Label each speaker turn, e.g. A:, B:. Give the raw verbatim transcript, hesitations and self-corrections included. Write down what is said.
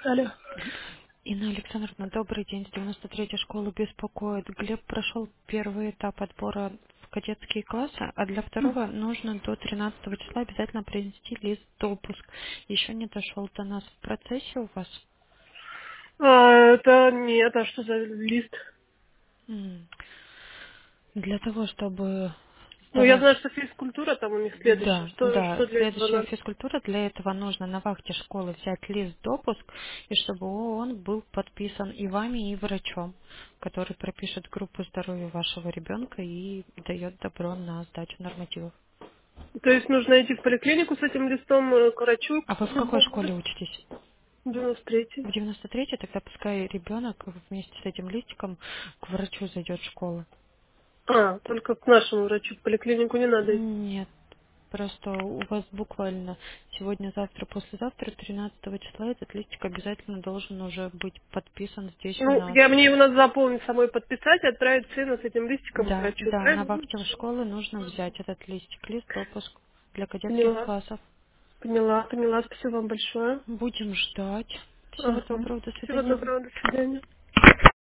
A: Алло.
B: Инна Александровна, добрый день. С девяносто третьей школы беспокоит. Глеб прошел первый этап отбора в кадетские классы, а для второго нужно до тринадцатого числа обязательно принести лист допуск. Еще не дошел до нас в процессе у вас.
A: А, это нет, а что за лист?
B: М. Для того, чтобы
A: Ну, я
B: сдавать.
A: знаю, что физкультура там у них следующая.
B: Да,
A: Что,
B: да,
A: что для этого
B: следующая
A: надо?
B: физкультура, для этого нужно на вахте школы взять лист допуск, и чтобы он был подписан и вами, и врачом, который пропишет группу здоровья вашего ребенка и дает добро на сдачу нормативов.
A: То есть нужно идти в поликлинику с этим листом э, к врачу.
B: А вы в какой школе учитесь?
A: девяносто третий.
B: В девяносто третьей, тогда пускай ребенок вместе с этим листиком к врачу зайдет в школу.
A: А, только к нашему врачу в поликлинику не надо идти.
B: Нет, просто у вас буквально сегодня, завтра, послезавтра, тринадцатого числа этот листик обязательно должен уже быть подписан здесь у
A: Ну,
B: нас.
A: я мне его надо заполнить самой, подписать и отправить сына с этим листиком к
B: Да,
A: врачу,
B: да, на
A: правильно? Ну,
B: вахте
A: всё.
B: школы нужно взять этот листик, лист допуск для кадетских
A: Поняла.
B: классов.
A: Поняла, поняла. Спасибо вам большое.
B: Будем ждать. Всего
A: Ага.
B: доброго, до
A: Всего
B: свидания.
A: доброго, до свидания.